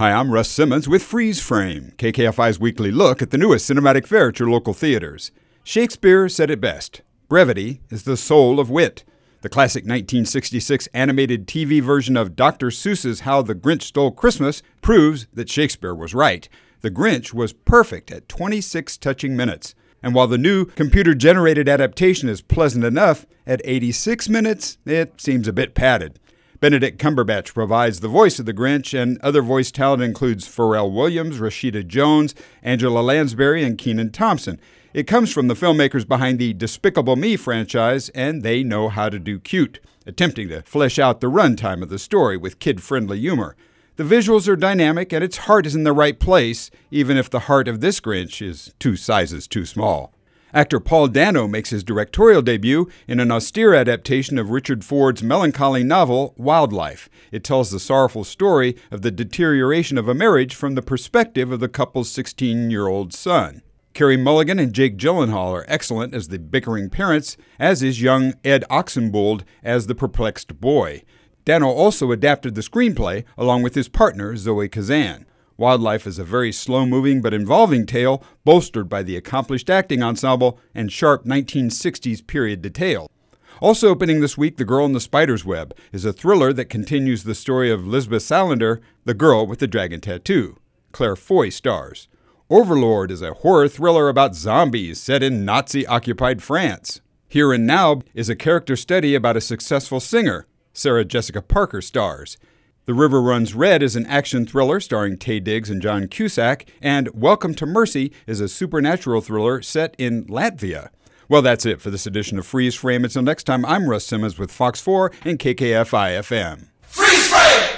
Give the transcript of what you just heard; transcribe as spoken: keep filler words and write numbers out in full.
Hi, I'm Russ Simmons with Freeze Frame, K K F I's weekly look at the newest cinematic fare at your local theaters. Shakespeare said it best: brevity is the soul of wit. The classic nineteen sixty-six animated T V version of Doctor Seuss's How the Grinch Stole Christmas proves that Shakespeare was right. The Grinch was perfect at twenty-six touching minutes. And while the new computer-generated adaptation is pleasant enough, at eighty-six minutes, it seems a bit padded. Benedict Cumberbatch provides the voice of the Grinch, and other voice talent includes Pharrell Williams, Rashida Jones, Angela Lansbury, and Kenan Thompson. It comes from the filmmakers behind the Despicable Me franchise, and they know how to do cute, attempting to flesh out the runtime of the story with kid-friendly humor. The visuals are dynamic, and its heart is in the right place, even if the heart of this Grinch is two sizes too small. Actor Paul Dano makes his directorial debut in an austere adaptation of Richard Ford's melancholy novel, Wildlife. It tells the sorrowful story of the deterioration of a marriage from the perspective of the couple's sixteen-year-old son. Carey Mulligan and Jake Gyllenhaal are excellent as the bickering parents, as is young Ed Oxenbould as the perplexed boy. Dano also adapted the screenplay along with his partner, Zoe Kazan. Wildlife is a very slow-moving but involving tale, bolstered by the accomplished acting ensemble and sharp nineteen sixties period detail. Also opening this week, The Girl in the Spider's Web is a thriller that continues the story of Lisbeth Salander, the girl with the dragon tattoo. Claire Foy stars. Overlord is a horror thriller about zombies set in Nazi-occupied France. Here and Now is a character study about a successful singer. Sarah Jessica Parker stars. The River Runs Red is an action thriller starring Taye Diggs and John Cusack, and Welcome to Mercy is a supernatural thriller set in Latvia. Well, that's it for this edition of Freeze Frame. Until next time, I'm Russ Simmons with Fox four and K K F I F M. Freeze Frame!